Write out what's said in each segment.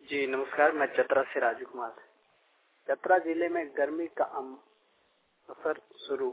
जी नमस्कार, मैं चतरा से राजू कुमार। चतरा जिले में गर्मी का असर शुरू।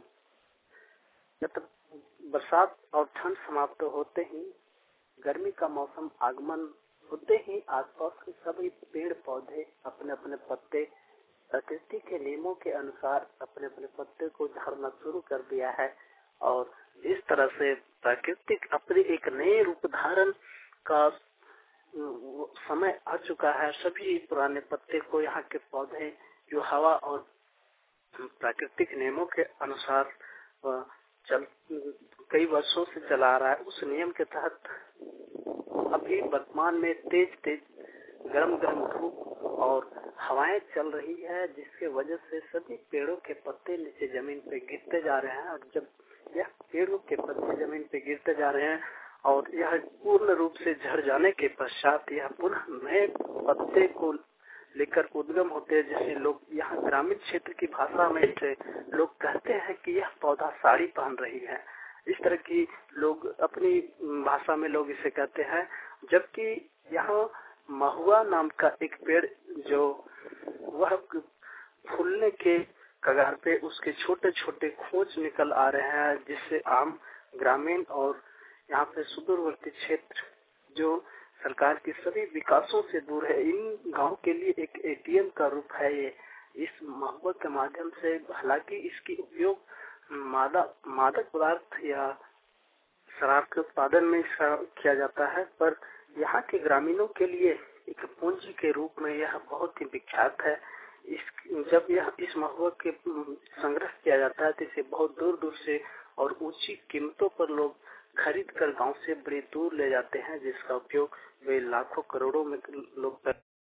बरसात और ठंड समाप्त होते ही गर्मी का मौसम आगमन होते ही आसपास के सभी पेड़ पौधे अपने अपने पत्ते प्रकृति के नियमों के अनुसार अपने अपने पत्ते को झाड़ना शुरू कर दिया है और इस तरह से प्राकृतिक अपने एक नए रूप धारण का समय आ चुका है। सभी पुराने पत्ते को यहाँ के पौधे जो हवा और प्राकृतिक नियमों के अनुसार चल कई वर्षों से चला आ रहा है, उस नियम के तहत अभी वर्तमान में तेज तेज गरम गरम धूप और हवाएं चल रही है, जिसके वजह से सभी पेड़ों के पत्ते नीचे जमीन पे गिरते जा रहे हैं। और जब यह पेड़ों के पत्ते जमीन पे गिरते जा रहे हैं और यह पूर्ण रूप से झड़ जाने के पश्चात यह पुनः नए पत्ते को लेकर उद्गम होते हैं, जैसे लोग यहाँ ग्रामीण क्षेत्र की भाषा में से लोग कहते हैं कि यह पौधा साड़ी पहन रही है। इस तरह की लोग अपनी भाषा में लोग इसे कहते हैं। जबकि यहाँ महुआ नाम का एक पेड़ जो वह फूलने के कगार पे उसके छोटे छोटे खोज निकल आ रहे हैं, जिससे आम ग्रामीण और यहाँ पे सुदूरवर्ती क्षेत्र जो सरकार के सभी विकासों से दूर है, इन गांव के लिए एक एटीएम का रूप है ये। इस महुआ के माध्यम से हालांकि इसकी उपयोग मादक पदार्थ या शराब के उत्पादन में किया जाता है, पर यहाँ के ग्रामीणों के लिए एक पूंजी के रूप में यह बहुत ही विख्यात है। जब यह इस महुआ के संग्रह किया जाता है तो इसे बहुत दूर दूर से और ऊंची कीमतों पर लोग खरीद कर गांव से बड़ी दूर ले जाते हैं, जिसका उपयोग वे लाखों करोड़ों में लोग